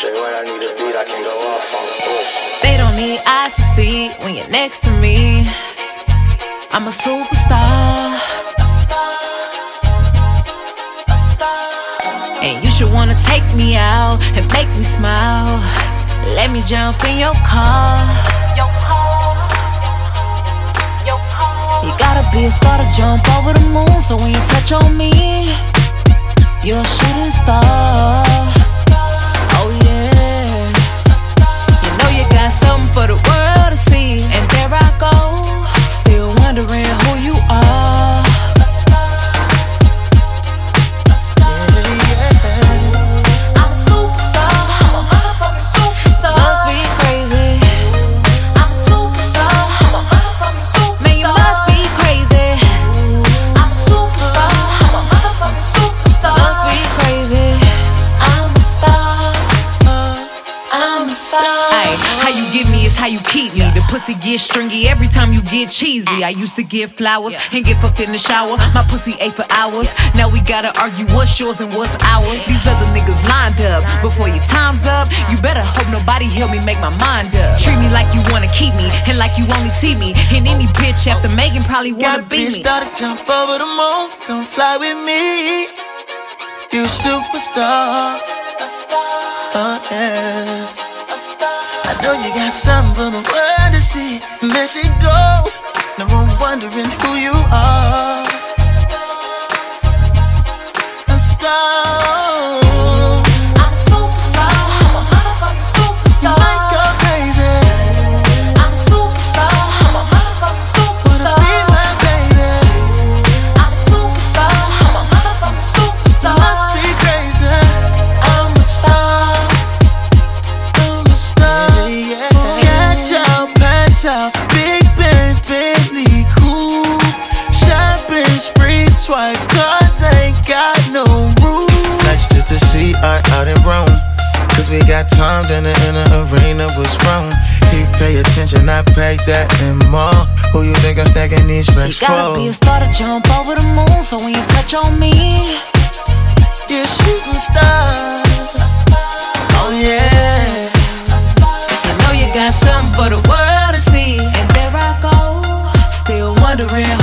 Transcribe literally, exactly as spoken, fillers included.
I need a beat, I can go off on the They don't need eyes to see when you're next to me. I'm a superstar, and you should wanna take me out and make me smile. Let me jump in your car. Your car. Your car. You gotta be a star to jump over the moon, so when you touch on me, you're a shooting star. Oh yeah. You know you got something for the world to see, and there I go, still wondering who you are. How you keep me, the pussy get stringy every time you get cheesy. I used to get flowers and get fucked in the shower. My pussy ate for hours. Now we gotta argue what's yours and what's ours. These other niggas lined up. Before your time's up, you better hope nobody help me make my mind up. Treat me like you wanna keep me, and like you only see me. And any bitch after Megan probably wanna be me. Gotta be a star to jump over the moon, come fly with me. You superstar, a star, oh yeah. I know you got something for the world to see, and there she goes, no one wondering who you are. A star. I'm a superstar. I'm a motherfucking superstar. You might go crazy. I'm a superstar. I'm a motherfucking superstar. Wanna be my baby. I'm a superstar. I'm a motherfucking superstar. You must be crazy. I'm a star. Out. Big Benz, Bentley, cool. Shopping sprees, swipe cards, ain't got no rules. That's just to see art out in Rome. Cause we got Tom in the, in the arena, what's wrong? He pay attention, I pay that and more. Who you think I'm stacking these racks for? You gotta be a star to jump over the moon, so when you touch on me, you're a shooting star. Oh yeah. You know you got something for the world to see, and there I go, still wondering